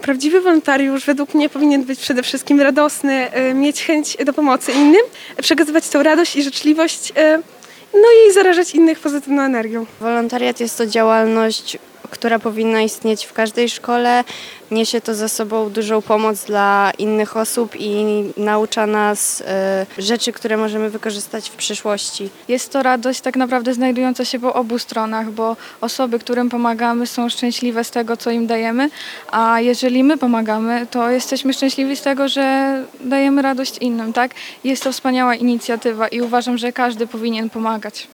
Prawdziwy wolontariusz według mnie powinien być przede wszystkim radosny, mieć chęć do pomocy innym, przekazywać tą radość i życzliwość, no i zarażać innych pozytywną energią. Wolontariat jest to działalność, która powinna istnieć w każdej szkole. Niesie to za sobą dużą pomoc dla innych osób i naucza nas rzeczy, które możemy wykorzystać w przyszłości. Jest to radość tak naprawdę znajdująca się po obu stronach, bo osoby, którym pomagamy, są szczęśliwe z tego, co im dajemy, a jeżeli my pomagamy, to jesteśmy szczęśliwi z tego, że dajemy radość innym, tak? Jest to wspaniała inicjatywa i uważam, że każdy powinien pomagać.